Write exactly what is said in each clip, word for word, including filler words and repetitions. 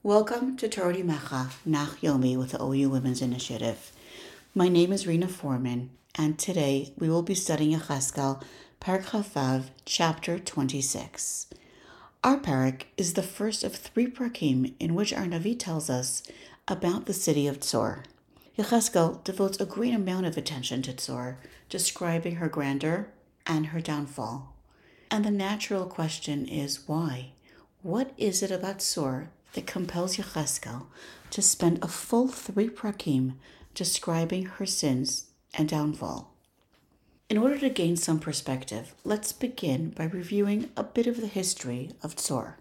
Welcome to Torah Mecha Nach Yomi with the O U Women's Initiative. My name is Rena Foreman, and today we will be studying Yechezkel, Parak Chavav, chapter twenty-six. Our parak is the first of three parakim in which our Navi tells us about the city of Tzor. Yechezkel devotes a great amount of attention to Tzor, describing her grandeur and her downfall. And the natural question is why? What is it about Tzor that compels Yechezkel to spend a full three parakim describing her sins and downfall? In order to gain some perspective, let's begin by reviewing a bit of the history of Tzor.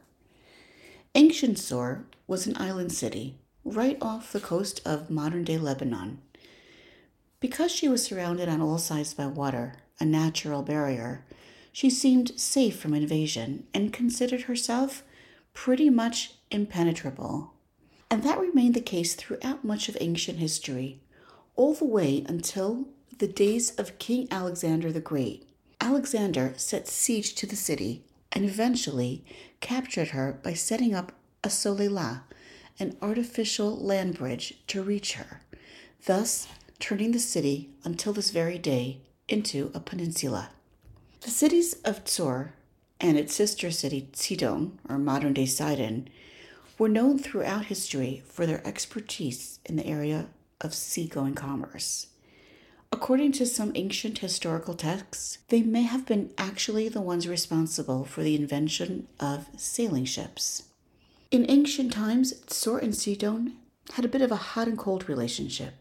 Ancient Tzor was an island city right off the coast of modern-day Lebanon. Because she was surrounded on all sides by water, a natural barrier, she seemed safe from invasion and considered herself pretty much impenetrable. And that remained the case throughout much of ancient history, all the way until the days of King Alexander the Great. Alexander set siege to the city and eventually captured her by setting up a solelah, an artificial land bridge to reach her, thus turning the city until this very day into a peninsula. The cities of Tzor and its sister city Sidon, or modern-day Sidon, were known throughout history for their expertise in the area of seagoing commerce. According to some ancient historical texts, they may have been actually the ones responsible for the invention of sailing ships. In ancient times, Tzor and Sidon had a bit of a hot and cold relationship,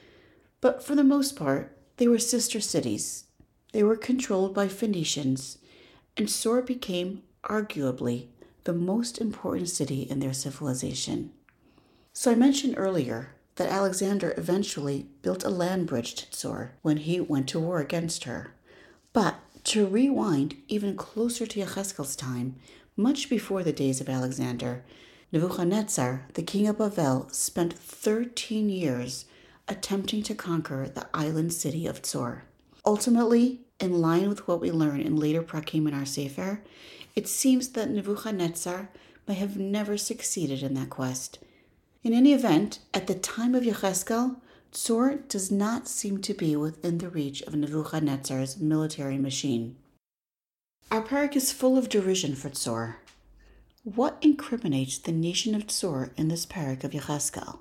but for the most part, they were sister cities. They were controlled by Phoenicians, and Tzor became, arguably, the most important city in their civilization. So I mentioned earlier that Alexander eventually built a land bridge to Tzor when he went to war against her. But to rewind even closer to Yechezkel's time, much before the days of Alexander, Nebuchadnezzar, the king of Babel, spent thirteen years attempting to conquer the island city of Tzor. Ultimately, in line with what we learn in later prakim in our Sefer, it seems that Nebuchadnezzar may have never succeeded in that quest. In any event, at the time of Yechezkel, Tzor does not seem to be within the reach of Nebuchadnezzar's military machine. Our parak is full of derision for Tzor. What incriminates the nation of Tzor in this parak of Yechezkel?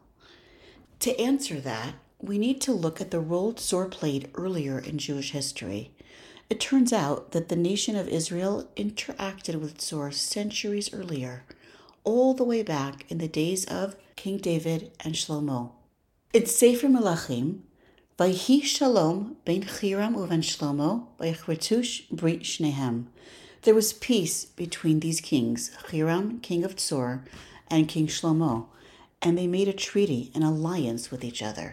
To answer that, we need to look at the role Tzor played earlier in Jewish history. It turns out that the nation of Israel interacted with Tzor centuries earlier, all the way back in the days of King David and Shlomo. In Sefer Melachim, Vayhi Shalom ben Hiram uven Shlomo vayichritush brit shnehem. There was peace between these kings, Hiram, king of Tzor, and King Shlomo, and they made a treaty, an alliance with each other.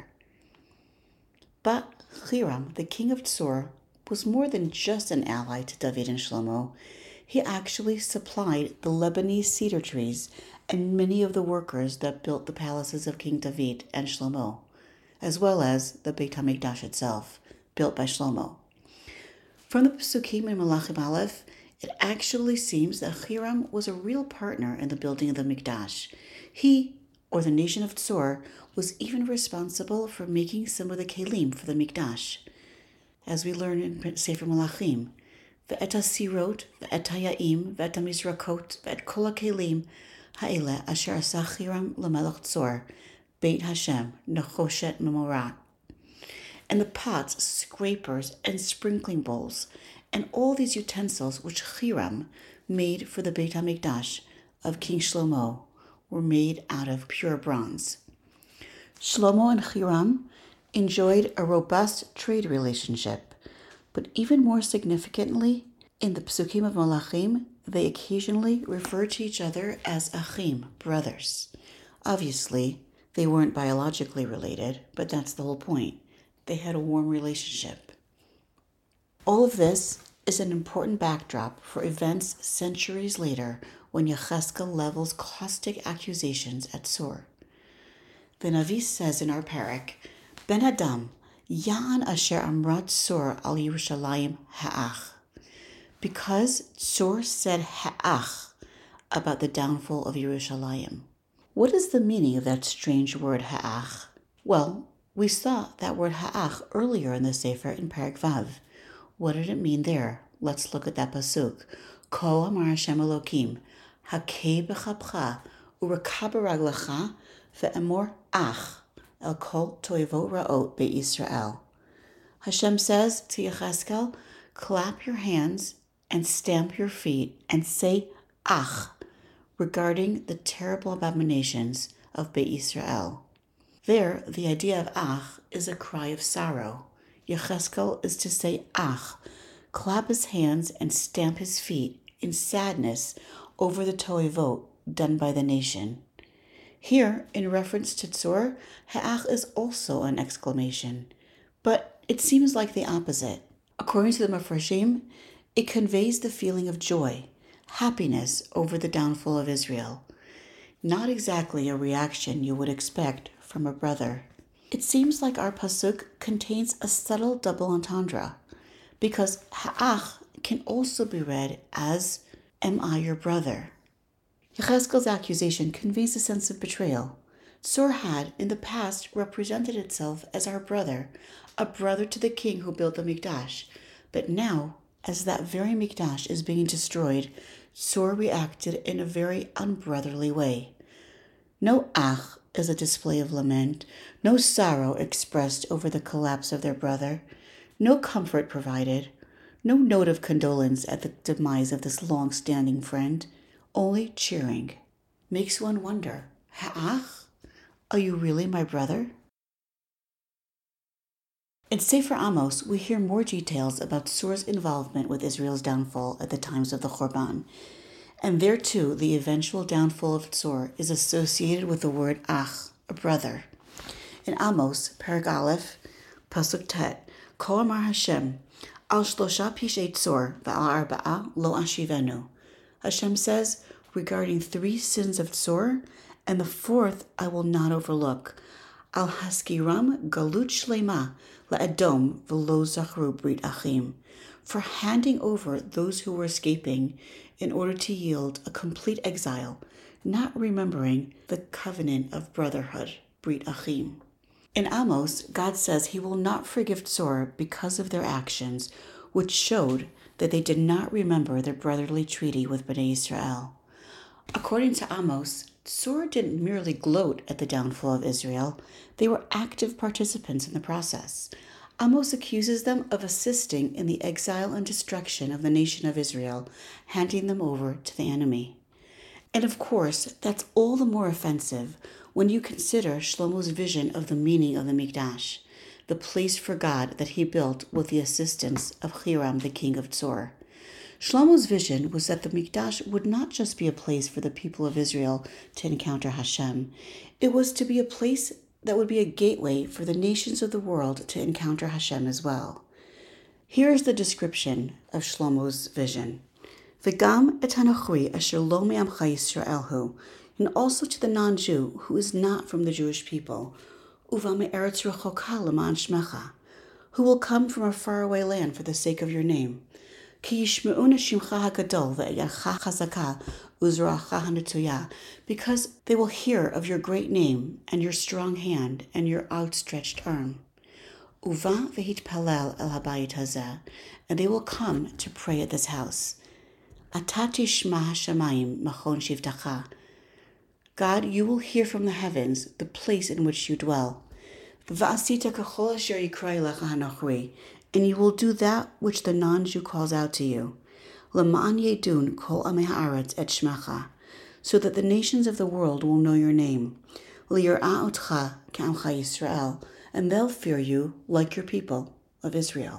But Hiram, the king of Tzor, was more than just an ally to David and Shlomo. He actually supplied the Lebanese cedar trees and many of the workers that built the palaces of King David and Shlomo, as well as the Beit HaMikdash itself, built by Shlomo. From the Pesukim in Melachim Aleph, it actually seems that Hiram was a real partner in the building of the Mikdash. He, or the nation of Tzor, was even responsible for making some of the kelim for the Mikdash. As we learn in Sefer Melachim, Ve'et hasirot, ve'et haya'im, ve'et hamizrakot, ve'et kol ha'kelim ha'ele asher asa Hiram l'melech Tzor, Beit Hashem, nechoshet memorat. And the pots, scrapers, and sprinkling bowls, and all these utensils which Hiram made for the Beit HaMikdash of King Shlomo were made out of pure bronze. Shlomo and Hiram enjoyed a robust trade relationship, but even more significantly, in the Pesukim of Melachim, they occasionally refer to each other as Achim, brothers. Obviously, they weren't biologically related, but that's the whole point. They had a warm relationship. All of this is an important backdrop for events centuries later when Yechezkel levels caustic accusations at Tzor. The Navi says in our parak, Ben Adam, Yan asher amrat Tzor al Yerushalayim ha'ach. Because Tzor said ha'ach about the downfall of Yerushalayim. What is the meaning of that strange word ha'ach? Well, we saw that word ha'ach earlier in the Sefer in Perek Vav. What did it mean there? Let's look at that pasuk. Ko amar Hashem Elokim, hakei b'chapcha, urekha b'raglecha, ve'emor ach, el kol toivot ra'ot be'Yisrael. Hashem says to Yecheskel, clap your hands and stamp your feet and say ach, regarding the terrible abominations of Beit Yisrael. There, the idea of ach is a cry of sorrow. Yecheskel is to say ach, clap his hands and stamp his feet in sadness over the toivot done by the nation. Here, in reference to Tzor, ha'ach is also an exclamation, but it seems like the opposite. According to the Mefarshim, it conveys the feeling of joy, happiness over the downfall of Israel. Not exactly a reaction you would expect from a brother. It seems like our pasuk contains a subtle double entendre, because ha'ach can also be read as, am I your brother? Yecheskel's accusation conveys a sense of betrayal. Tzor had, in the past, represented itself as our brother, a brother to the king who built the Mikdash, but now, as that very Mikdash is being destroyed, Tzor reacted in a very unbrotherly way. No ach is a display of lament, no sorrow expressed over the collapse of their brother, no comfort provided, no note of condolence at the demise of this long-standing friend, only cheering. Makes one wonder, ha'ach? Are you really my brother? In Sefer Amos, we hear more details about Tzor's involvement with Israel's downfall at the times of the Chorban. And there too, the eventual downfall of Tzor is associated with the word ach, a brother. In Amos, Perek Aleph, Pasuk Tet, Ko amar Hashem, al shlosha pishei Tzor, va'al arba'a lo ashivenu. Hashem says, regarding three sins of Tzor, and the fourth I will not overlook. Al haskiram galut shlema la'adom v'lo zachru brit achim, for handing over those who were escaping in order to yield a complete exile, not remembering the covenant of brotherhood, brit achim. In Amos, God says he will not forgive Tzor because of their actions, which showed that they did not remember their brotherly treaty with Bnei Israel. According to Amos, Tzor didn't merely gloat at the downfall of Israel, they were active participants in the process. Amos accuses them of assisting in the exile and destruction of the nation of Israel, handing them over to the enemy. And of course, that's all the more offensive when you consider Shlomo's vision of the meaning of the Mikdash, the place for God that he built with the assistance of Hiram, the king of Tzor. Shlomo's vision was that the Mikdash would not just be a place for the people of Israel to encounter Hashem. It was to be a place that would be a gateway for the nations of the world to encounter Hashem as well. Here is the description of Shlomo's vision. V'gam et hanochri asher lo me'amcha Yisrael hu, and also to the non-Jew who is not from the Jewish people, uva me'eretz rechoka l'man shmecha, who will come from a faraway land for the sake of your name. Ki yishme'u shimcha hagadol ve'yadcha chazaka uzracha hanetzuya, because they will hear of your great name and your strong hand and your outstretched arm. Uva v'hitpalel el habayit hazeh, and they will come to pray at this house. Atati shma hashamayim machon shivtacha. God, you will hear from the heavens the place in which you dwell. V'asita kachol asher yikrai lecha hanochri, and you will do that which the non-Jew calls out to you. L'ma'an yedun kol amei haaretz et shmecha, so that the nations of the world will know your name. Li'yir'a otcha k'amcha Yisrael, and they'll fear you like your people of Israel.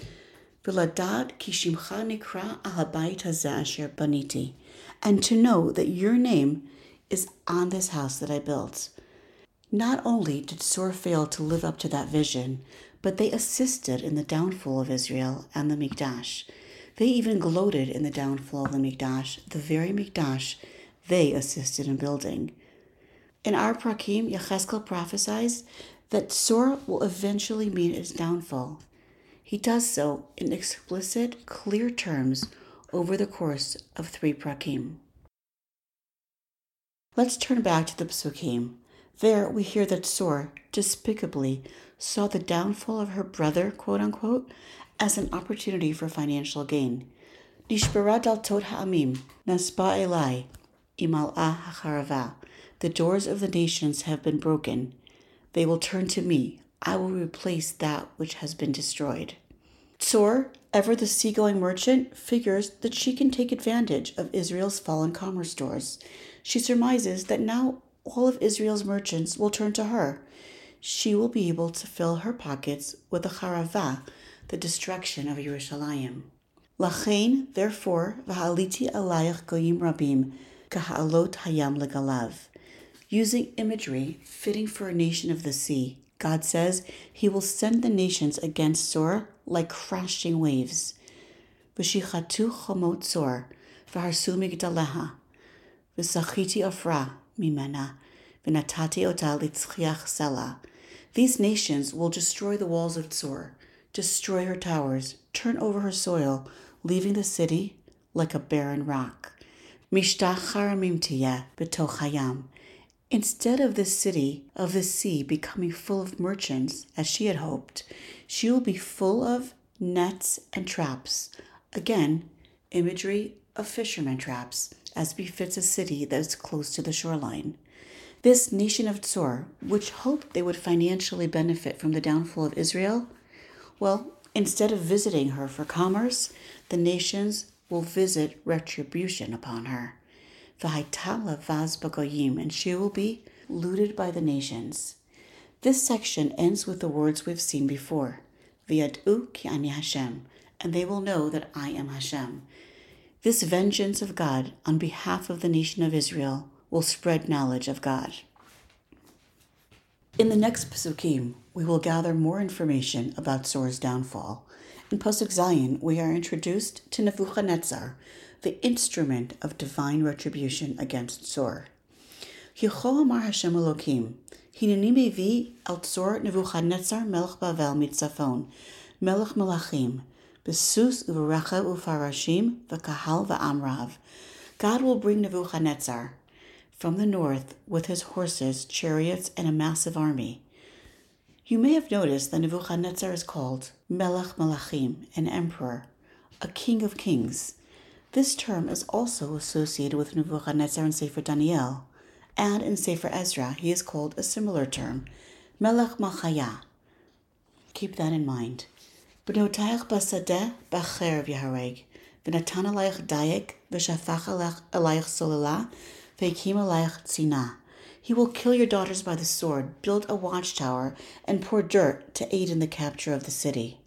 V'ladad ki shimcha nikra al habayit hazeh asher baniti, and to know that your name is on this house that I built. Not only did Tzor fail to live up to that vision, but they assisted in the downfall of Israel and the Mikdash. They even gloated in the downfall of the Mikdash, the very Mikdash they assisted in building. In our Prakim, Yecheskel prophesies that Tzor will eventually meet its downfall. He does so in explicit, clear terms over the course of three Prakim. Let's turn back to the Psukim. There we hear that Tzor despicably saw the downfall of her brother, quote-unquote, as an opportunity for financial gain. Nishbara daltot ha'amim, nasba elai, imal'ah hacharava. The doors of the nations have been broken. They will turn to me. I will replace that which has been destroyed. Tzor, ever the seagoing merchant, figures that she can take advantage of Israel's fallen commerce stores. She surmises that now all of Israel's merchants will turn to her. She will be able to fill her pockets with the charavah, the destruction of Yerushalayim. Lachein, therefore, v'haliti alayach goyim rabim, kaha'alot hayam legalav. Using imagery fitting for a nation of the sea, God says he will send the nations against Tzor like crashing waves. V'shichatu chomot Tzor, v'harsu migdaleha, v'sachiti ofra mimena, v'natati ota litzchiach sela. These nations will destroy the walls of Tzor, destroy her towers, turn over her soil, leaving the city like a barren rock. Mishtach haramim tiyeh b'toch hayam. Instead of the city of the sea becoming full of merchants, as she had hoped, she will be full of nets and traps. Again, imagery of fishermen traps, as befits a city that is close to the shoreline. This nation of Tzor, which hoped they would financially benefit from the downfall of Israel, well, instead of visiting her for commerce, the nations will visit retribution upon her. V'haitala vaz b'goyim, and she will be looted by the nations. This section ends with the words we've seen before, V'yad'u ki ani Hashem, and they will know that I am Hashem. This vengeance of God on behalf of the nation of Israel will spread knowledge of God. In the next Psukim, we will gather more information about Tzor's downfall. In Pasuk Zayin, we are introduced to Nebuchadnezzar, the instrument of divine retribution against Tzor. Yehoah amar Hashem Elokim, Hineni mevi al Tzor Nebuchadnezzar melech Bavel mitzafon, melech melachim, besus u'varacha u'farashim v'kahal v'amrav. God will bring Nebuchadnezzar from the north with his horses, chariots, and a massive army. You may have noticed that Nebuchadnezzar is called Melech Melachim, an emperor, a king of kings. This term is also associated with Nebuchadnezzar in Sefer Daniel, and in Sefer Ezra he is called a similar term, Melech Malchaya. Keep that in mind. B'notayach basadeh b'acher v'yahareg, v'natan alayich dayek, v'shafach alayich solila, v'ekim alayich tzina. He will kill your daughters by the sword, build a watchtower, and pour dirt to aid in the capture of the city.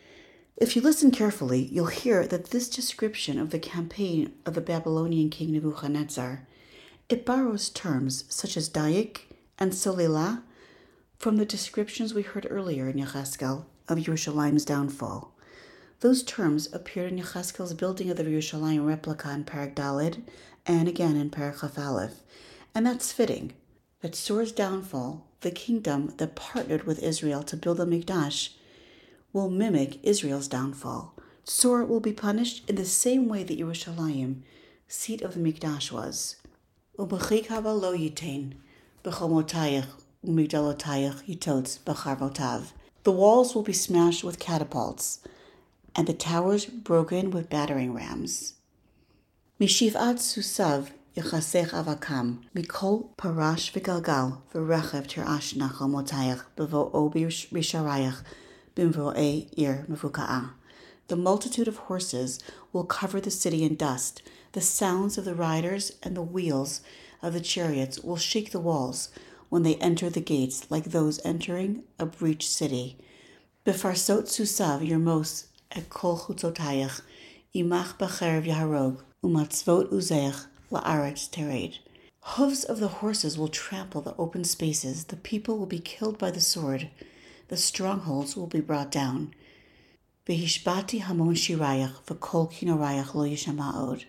If you listen carefully, you'll hear that this description of the campaign of the Babylonian king Nebuchadnezzar, it borrows terms such as Dayik and Solilah from the descriptions we heard earlier in Yecheskel of Yerushalayim's downfall. Those terms appeared in Yecheskel's building of the Yerushalayim replica in Perek Daled and again in Perek Chaf Aleph, and that's fitting. That Tzor's downfall, the kingdom that partnered with Israel to build the Mikdash, will mimic Israel's downfall. Tzor will be punished in the same way that Yerushalayim, seat of the Mikdash, was. Ubechik haba lo yitain, b'chomotayach u'migdalotayach yitotz b'charvotav. The walls will be smashed with catapults, and the towers broken with battering rams. Mishiv'at susav yachasech avakam, mikol parash v'galgal v'rechev tirash nachomotayach b'vo'o b'risharayach b'mvo'e ir mevuka'ah. The multitude of horses will cover the city in dust. The sounds of the riders and the wheels of the chariots will shake the walls when they enter the gates like those entering a breached city. Befarsot susav yermos et kol chutzotayach, imach b'cherev yaharog, umatzvot uzech la'aretz tered. Hooves of the horses will trample the open spaces. The people will be killed by the sword. The strongholds will be brought down. V'hishbati hamon shirayach v'kol kinorayach lo yishama'od.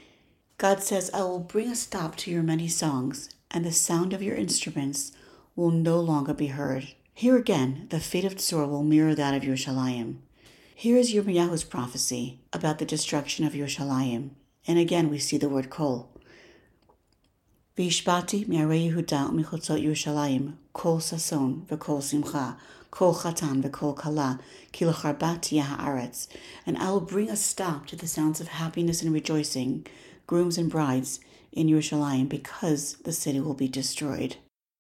God says, I will bring a stop to your many songs, and the sound of your instruments will no longer be heard. Here again, the fate of Tzor will mirror that of Yerushalayim. Here is Yirmiyahu's prophecy about the destruction of Yerushalayim, and again we see the word kol. V'ishbati mi'arei Yehuda u'michotzot Yerushalayim kol sason v'kol simcha kol chatan v'kol kala ki lecharbat tiyeh haaretz. And I will bring a stop to the sounds of happiness and rejoicing, grooms and brides, in Yerushalayim, because the city will be destroyed.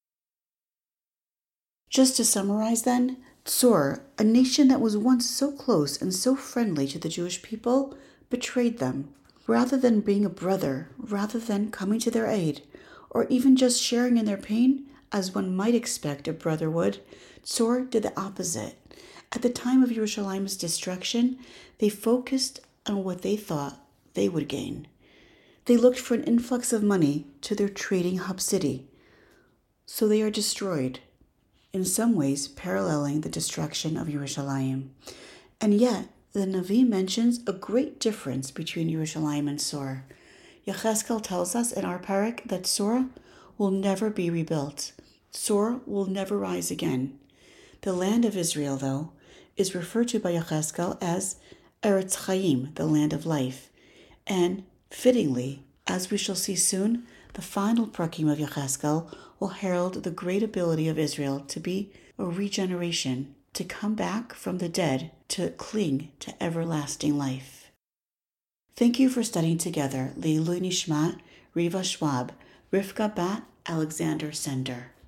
Just to summarize then, Tzor, a nation that was once so close and so friendly to the Jewish people, betrayed them. Rather than being a brother, rather than coming to their aid, or even just sharing in their pain, as one might expect a brother would, Tzor did the opposite. At the time of Yerushalayim's destruction, they focused on what they thought they would gain. They looked for an influx of money to their trading hub city. So they are destroyed, in some ways paralleling the destruction of Yerushalayim. And yet, the Navi mentions a great difference between Yerushalayim and Tzor. Yechezkel tells us in our parak that Tzor will never be rebuilt. Tzor will never rise again. The land of Israel, though, is referred to by Yechezkel as Eretz Chaim, the land of life. And, fittingly, as we shall see soon, the final prakim of Yechezkel will herald the great ability of Israel to be a regeneration, to come back from the dead, to cling to everlasting life. Thank you for studying together Leilui Nishmat, Riva Schwab, Rivka Bat, Alexander Sender.